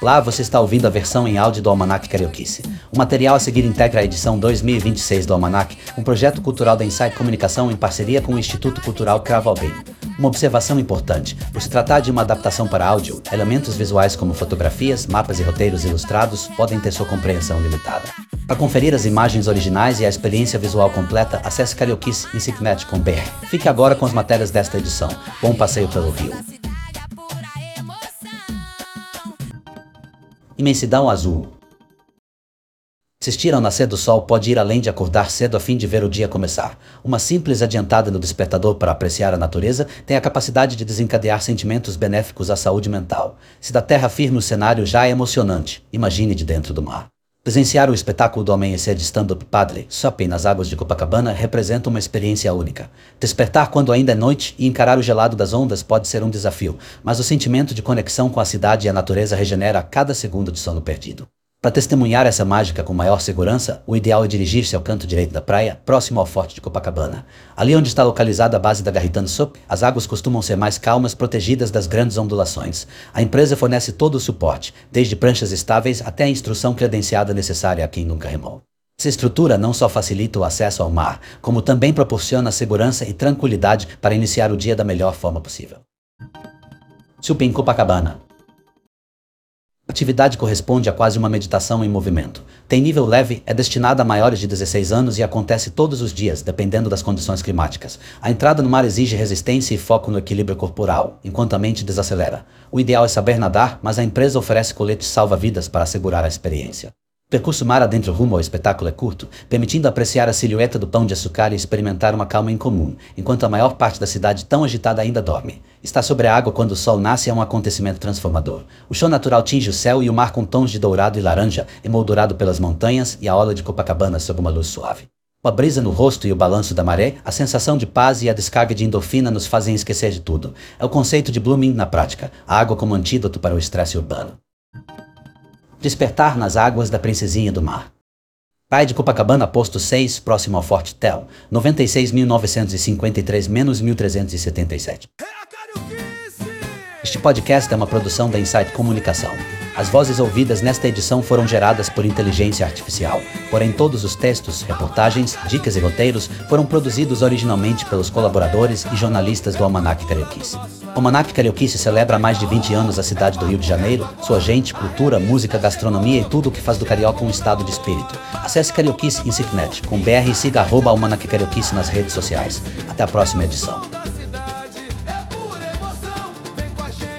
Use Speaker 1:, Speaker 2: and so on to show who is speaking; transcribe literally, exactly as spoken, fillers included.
Speaker 1: Lá você está ouvindo a versão em áudio do Almanac Carioquice. O material a seguir integra a edição dois mil e vinte e seis do Almanac, um projeto cultural da Insight Comunicação em parceria com o Instituto Cultural Cravo Albim. Uma observação importante: por se tratar de uma adaptação para áudio, elementos visuais como fotografias, mapas e roteiros ilustrados podem ter sua compreensão limitada. Para conferir as imagens originais e a experiência visual completa, acesse carioquice ponto insicnet ponto b r. Fique agora com as matérias desta edição. Bom passeio pelo Rio. Imensidão azul. Assistir ao nascer do sol pode ir além de acordar cedo a fim de ver o dia começar. Uma simples adiantada no despertador para apreciar a natureza tem a capacidade de desencadear sentimentos benéficos à saúde mental. Se da terra firme o cenário já é emocionante, imagine de dentro do mar. Presenciar o espetáculo do amanhecer de stand-up paddle, surfing nas águas de Copacabana, representa uma experiência única. Despertar quando ainda é noite e encarar o gelado das ondas pode ser um desafio, mas o sentimento de conexão com a cidade e a natureza regenera a cada segundo de sono perdido. Para testemunhar essa mágica com maior segurança, o ideal é dirigir-se ao canto direito da praia, próximo ao Forte de Copacabana. Ali onde está localizada a base da Garritan Sup, as águas costumam ser mais calmas, protegidas das grandes ondulações. A empresa fornece todo o suporte, desde pranchas estáveis até a instrução credenciada necessária a quem nunca remou. Essa estrutura não só facilita o acesso ao mar, como também proporciona segurança e tranquilidade para iniciar o dia da melhor forma possível. Sup em Copacabana. A atividade corresponde a quase uma meditação em movimento. Tem nível leve, é destinada a maiores de dezesseis anos e acontece todos os dias, dependendo das condições climáticas. A entrada no mar exige resistência e foco no equilíbrio corporal, enquanto a mente desacelera. O ideal é saber nadar, mas a empresa oferece coletes salva-vidas para assegurar a experiência. O percurso mar adentro rumo ao espetáculo é curto, permitindo apreciar a silhueta do Pão de Açúcar e experimentar uma calma incomum, enquanto a maior parte da cidade tão agitada ainda dorme. Estar sobre a água quando o sol nasce é um acontecimento transformador. O show natural tinge o céu e o mar com tons de dourado e laranja, emoldurado pelas montanhas e a orla de Copacabana sob uma luz suave. Com a brisa no rosto e o balanço da maré, a sensação de paz e a descarga de endorfina nos fazem esquecer de tudo. É o conceito de Blooming na prática, a água como antídoto para o estresse urbano. Despertar nas águas da Princesinha do Mar. Praia de Copacabana, posto seis, próximo ao Forte Tel, noventa e seis mil novecentos e cinquenta e três menos mil trezentos e setenta e sete. Este podcast é uma produção da Insight Comunicação. As vozes ouvidas nesta edição foram geradas por inteligência artificial, porém todos os textos, reportagens, dicas e roteiros foram produzidos originalmente pelos colaboradores e jornalistas do Almanac Carioquice. O Almanac Carioquice celebra há mais de vinte anos a cidade do Rio de Janeiro, sua gente, cultura, música, gastronomia e tudo o que faz do carioca um estado de espírito. Acesse Carioquice Insicnet com B R e siga arroba Almanac Carioquice nas redes sociais. Até a próxima edição.